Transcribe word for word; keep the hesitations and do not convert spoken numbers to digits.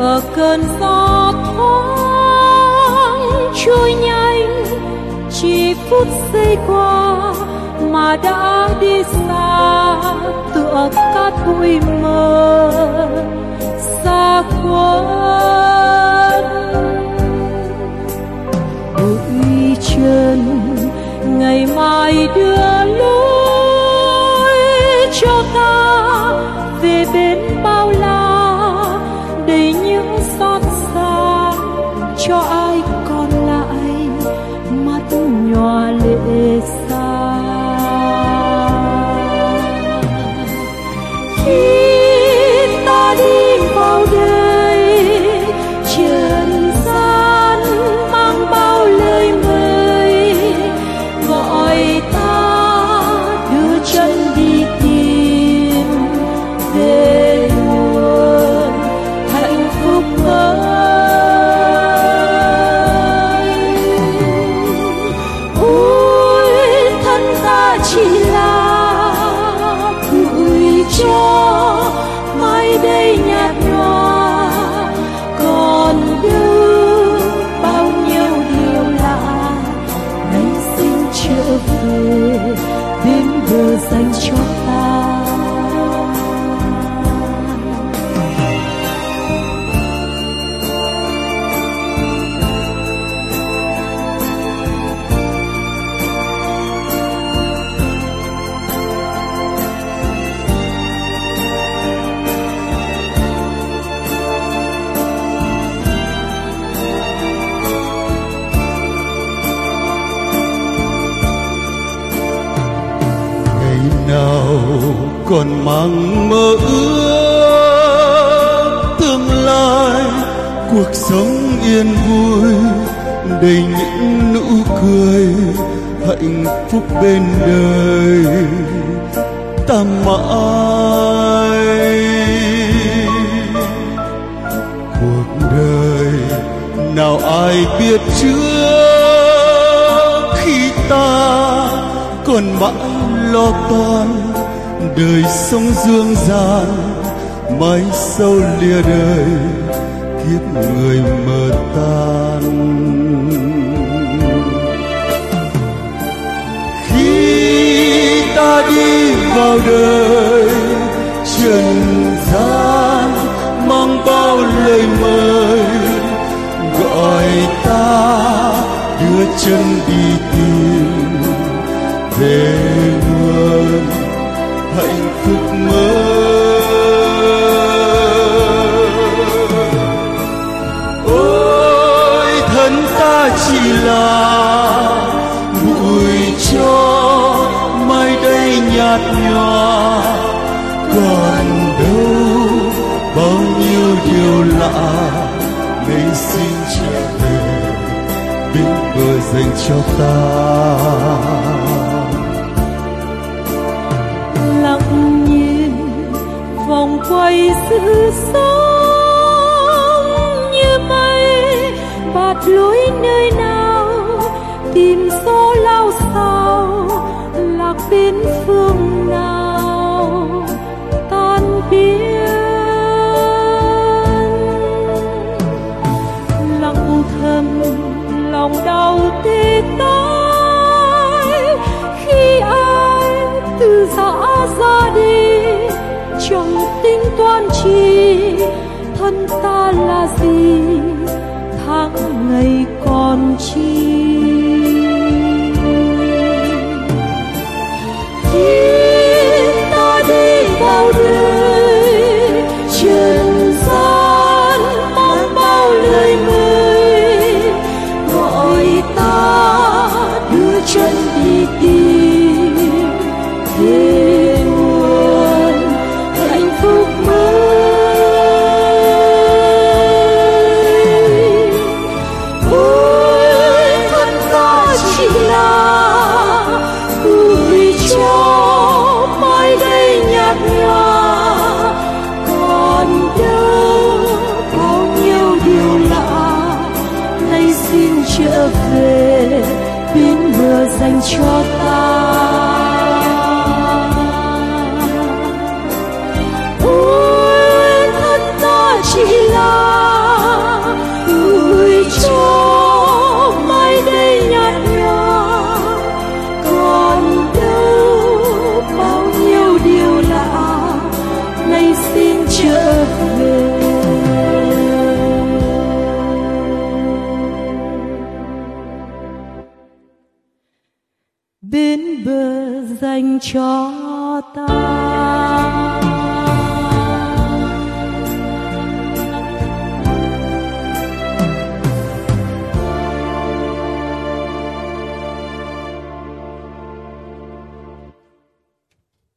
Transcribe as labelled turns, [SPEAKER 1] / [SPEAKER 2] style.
[SPEAKER 1] tựa cơn gió thoáng trôi nhanh, chỉ phút giây qua mà đã đi xa, tựa cát bụi mờ xa khuất. Bụi trần ngày mai đưa lối cho ta về bên bao la, đầy những xót xa cho ai còn lại mắt nhòa lệ xa. Khi ta đi vào đời, trần gian mang bao lời mời gọi ta đưa chân đi tìm về nguồn hạnh phúc mới. Ôi thân ta chỉ là bụi cho mai đây nhạt nhòa, còn đâu bao nhiêu điều lạ nay xin trở về bên bờ dành cho ta.
[SPEAKER 2] Nào còn mang mơ ước tương lai, cuộc sống yên vui đầy những nụ cười, hạnh phúc bên đời ta mãi. Cuộc đời nào ai biết trước khi ta còn mãi lo toan, đời sống dương gian mãi sâu lìa đời, kiếp người mờ tan. Khi ta đi vào đời, trần gian mang bao lời mời gọi ta đưa chân đi tìm về nguồn hạnh phúc mới. Ôi thân ta chỉ là bụi cho mai đây nhạt nhòa, còn đâu bao nhiêu điều lạ nay xin trở về bên bờ dành cho ta.
[SPEAKER 1] Lặng nhìn vòng quay sự sống như mây, bạt lối nơi nào tìm số lao sao, lạc bên phương nào tan biến. Lặng thầm lòng đau tê tái khi ai từ giã ra đi, chẳng tính toán chi thân ta là gì, tháng ngày còn chi. Khi ta đi vào đời, trần gian mang bao lời mời gọi ta đưa chân đi tìm về nguồn hạnh phúc mới. Ôi thân ta chỉ là bụi cho mai đây nhạt nhòa, còn đâu bao nhiêu điều lạ nay xin trở về bên bờ dành cho ta. Ôi thân ta chỉ là ơi xin trở về. Bên bờ dành cho